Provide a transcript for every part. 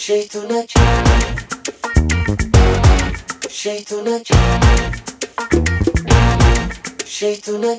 şeytunak, şeytunak, şeytunak.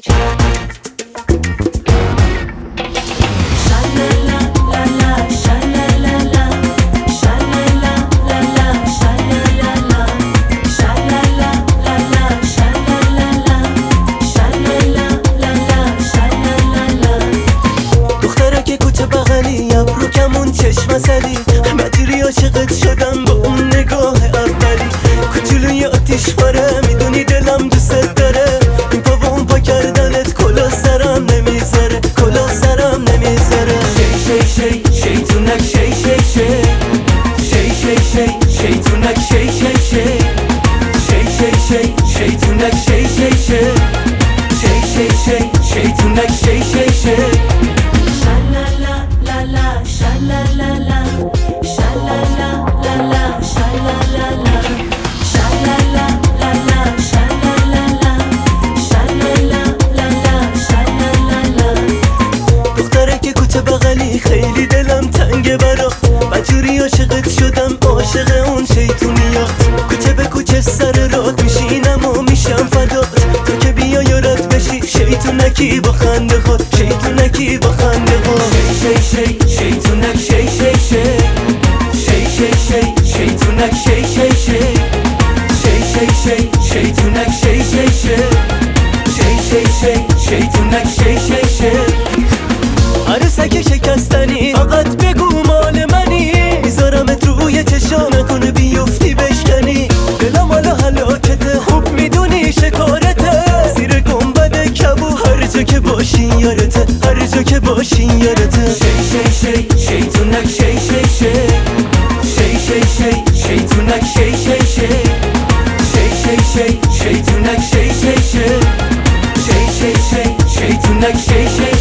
Sha-la-la, la-la, sha-la-la-la, sha-la-la, la-la, sha-la-la-la, sha-la-la, la-la, sha-la-la-la, sha-la-la, la-la, sha-la-la-la. دخترک کوچه بغلی ابرو کمون چشم زلی مدیری عاشقت شدم با اون نگاه اولی کوچولوی آتیش باره میدونی دلم دوست داره این پا و اون پا کردنت کلا سرم نمیذاره کلا سرم نمیذاره شی شی شیطونک شی شی شی شی شی شی شیطونک شی شی شی شی شی شی شیطونک شی شی شی شی شی شی شیطونک شی شی شی Sha-la-la, la-la, sha-la-la-la, sha-la-la, la-la, sha-la-la-la, sha-la-la, la-la, sha-la-la-la, sha-la-la, la-la, sha-la-la-la. دخترک کوچه بغلی خیلی دلم تنگه برات بجوری عاشقت شدم عاشق اون شیطونیات کوچه به کوچه سر رات میشینم و میشم فدات تو که بیا یارت بشی شیطونکی با خنده خود شیطونکی با خنده خود شی شی شیطونک شی شی شی شی شی شی شیطونک شی شی شی شی شی شی شیطونک شی شی شی شی شی شی شیطونک شی شی شی عروسک شکستنی فقط بگو مال منی میذارمت روی چشام نکنه بیفتی بشکنی دلم حالا هلاکته خوب میدونی شکارته زیر گنبد کبو هر جا که باشی یارته هر جا که باشی یارته شی شی شی شیطونک شی شی شی شی شی شی شیطونک شی شی شی شی شی شی شیطونک شی شی شی شی شی شی شیطونک شی شی